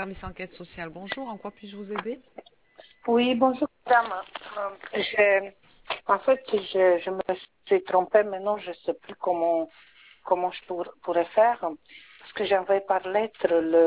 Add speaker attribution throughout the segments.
Speaker 1: service enquête sociale. Bonjour, en quoi puis-je vous aider?
Speaker 2: Oui, bonjour madame. En fait, je me suis trompée, maintenant je ne sais plus comment je pourrais faire, parce que j'ai envoyé par lettre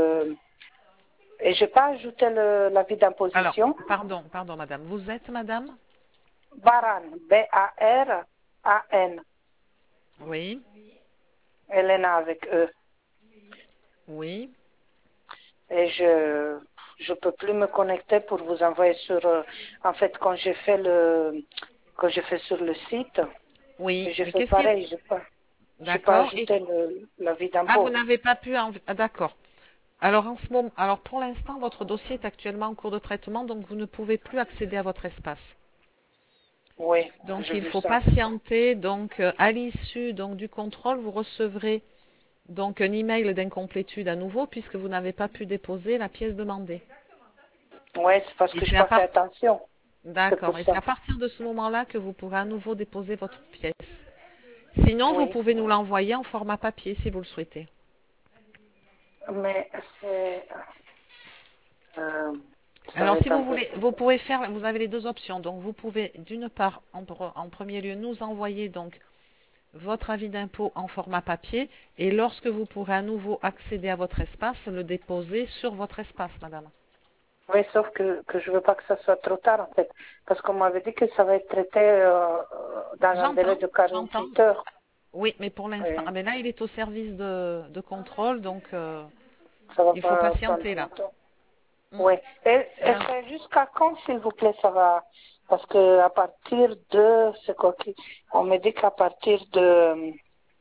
Speaker 2: et je n'ai pas ajouté l'avis
Speaker 1: Alors,
Speaker 2: d'imposition.
Speaker 1: pardon, madame. Vous êtes madame?
Speaker 2: Baran, Baran,
Speaker 1: Oui,
Speaker 2: Elena avec E.
Speaker 1: oui.
Speaker 2: Et je peux plus me connecter pour vous envoyer sur, en fait, quand j'ai fait sur le site,
Speaker 1: Oui,
Speaker 2: j'ai
Speaker 1: mais
Speaker 2: fait
Speaker 1: qu'est-ce qui...
Speaker 2: pareil, j'ai pas
Speaker 1: D'accord.
Speaker 2: ajouté l'avis
Speaker 1: Ah, vous
Speaker 2: d'impôt.
Speaker 1: n'avez pas pu... Ah, d'accord. Alors, en ce moment... Alors, pour l'instant, votre dossier est actuellement en cours de traitement, donc vous ne pouvez plus accéder à votre espace.
Speaker 2: Oui,
Speaker 1: Donc,
Speaker 2: j'ai
Speaker 1: il
Speaker 2: vu
Speaker 1: faut
Speaker 2: ça.
Speaker 1: patienter. Donc, à l'issue du contrôle, vous recevrez donc un email d'incomplétude à nouveau, puisque vous n'avez pas pu déposer la pièce demandée.
Speaker 2: Oui, c'est parce
Speaker 1: Et
Speaker 2: que je
Speaker 1: c'est
Speaker 2: n'ai
Speaker 1: à
Speaker 2: pas fait
Speaker 1: part...
Speaker 2: attention. C'est pour
Speaker 1: D'accord. Et c'est
Speaker 2: ça.
Speaker 1: à partir de ce moment-là que vous pourrez à nouveau déposer votre pièce. Sinon, vous
Speaker 2: Oui,
Speaker 1: pouvez nous l'envoyer en format papier si vous le souhaitez.
Speaker 2: mais euh, ça va
Speaker 1: Alors, si
Speaker 2: être un
Speaker 1: vous
Speaker 2: peu...
Speaker 1: voulez, vous pouvez faire, vous avez les deux options. Donc, vous pouvez, d'une part, en premier lieu, nous envoyer donc votre avis d'impôt en format papier, et lorsque vous pourrez à nouveau accéder à votre espace, le déposer sur votre espace, madame.
Speaker 2: Oui, sauf que je veux pas que ça soit trop tard, en fait. Parce qu'on m'avait dit que ça va être traité dans un délai de
Speaker 1: J'entends.
Speaker 2: 48 heures.
Speaker 1: Oui, mais pour l'instant,
Speaker 2: Oui,
Speaker 1: ah, mais là, il est au service de contrôle, donc
Speaker 2: ça va
Speaker 1: il faut
Speaker 2: pas prendre
Speaker 1: patienter là.
Speaker 2: longtemps.
Speaker 1: Hmm.
Speaker 2: Oui. Et
Speaker 1: Là,
Speaker 2: c'est jusqu'à quand, s'il vous plaît, ça va? Parce que à partir de, c'est quoi qui, on me dit qu'à partir de,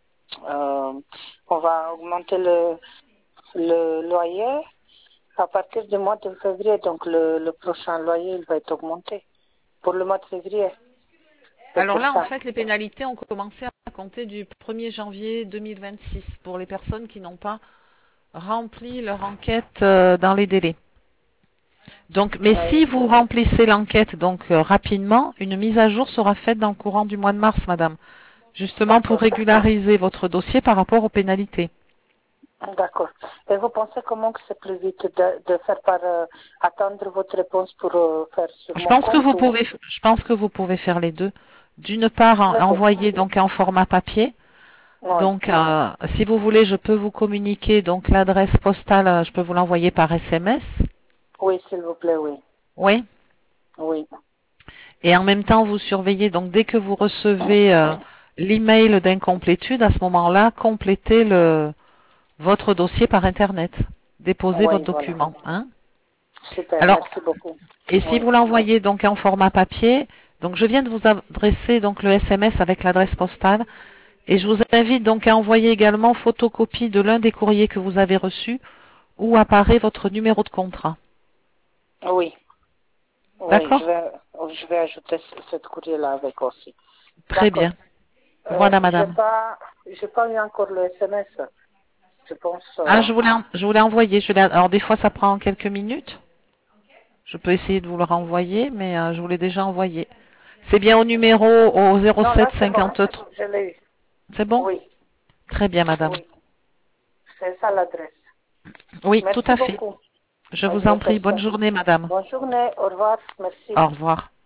Speaker 2: on va augmenter le loyer à partir du mois de février. Donc le prochain loyer, il va être augmenté pour le mois de février. C'est
Speaker 1: alors
Speaker 2: pour
Speaker 1: là, en
Speaker 2: ça.
Speaker 1: fait, les pénalités ont commencé à compter du 1er janvier 2026 pour les personnes qui n'ont pas rempli leur enquête dans les délais. Donc, mais
Speaker 2: Oui.
Speaker 1: si vous remplissez l'enquête donc rapidement, une mise à jour sera faite dans le courant du mois de mars, madame, justement pour
Speaker 2: D'accord.
Speaker 1: régulariser votre dossier par rapport aux pénalités.
Speaker 2: D'accord. Et vous pensez comment que c'est plus vite de faire par attendre votre réponse pour faire sur
Speaker 1: Je
Speaker 2: mon
Speaker 1: pense que
Speaker 2: compte
Speaker 1: vous
Speaker 2: ou
Speaker 1: pouvez, je pense que vous pouvez faire les deux. D'une part,
Speaker 2: les deux?
Speaker 1: envoyer donc en format papier.
Speaker 2: Oui.
Speaker 1: Donc, si vous voulez, je peux vous communiquer donc l'adresse postale. Je peux vous l'envoyer par SMS.
Speaker 2: Oui, s'il vous plaît, oui.
Speaker 1: Oui.
Speaker 2: Oui.
Speaker 1: Et en même temps, vous surveillez. Donc, dès que vous recevez l'email d'incomplétude, à ce moment-là, complétez votre dossier par Internet. Déposez votre
Speaker 2: Oui, voilà.
Speaker 1: document. Hein.
Speaker 2: Super,
Speaker 1: Alors,
Speaker 2: merci beaucoup.
Speaker 1: et si
Speaker 2: Oui.
Speaker 1: vous l'envoyez donc en format papier, donc je viens de vous adresser donc le SMS avec l'adresse postale. Et je vous invite donc à envoyer également photocopie de l'un des courriers que vous avez reçus où apparaît votre numéro de contrat.
Speaker 2: Oui. Oui,
Speaker 1: D'accord?
Speaker 2: je vais ajouter cette courrier-là avec aussi.
Speaker 1: Très
Speaker 2: D'accord.
Speaker 1: bien. Voilà, madame.
Speaker 2: J'ai pas eu encore le SMS. Je pense,
Speaker 1: Ah, je vous l'ai envoyé. Alors, des fois, ça prend quelques minutes. Je peux essayer de vous le renvoyer, mais je vous l'ai déjà envoyé. C'est bien au numéro au
Speaker 2: non, là,
Speaker 1: 07
Speaker 2: c'est bon.
Speaker 1: 53.
Speaker 2: Je l'ai eu.
Speaker 1: C'est bon?
Speaker 2: Oui.
Speaker 1: Très bien, madame.
Speaker 2: Oui. C'est ça l'adresse.
Speaker 1: Oui, tout
Speaker 2: Merci
Speaker 1: à fait.
Speaker 2: beaucoup.
Speaker 1: Je
Speaker 2: Je
Speaker 1: vous
Speaker 2: vais
Speaker 1: en
Speaker 2: faire
Speaker 1: prie. Bonne
Speaker 2: ça.
Speaker 1: journée, madame.
Speaker 2: Bonne journée. Au revoir. Merci.
Speaker 1: Au revoir.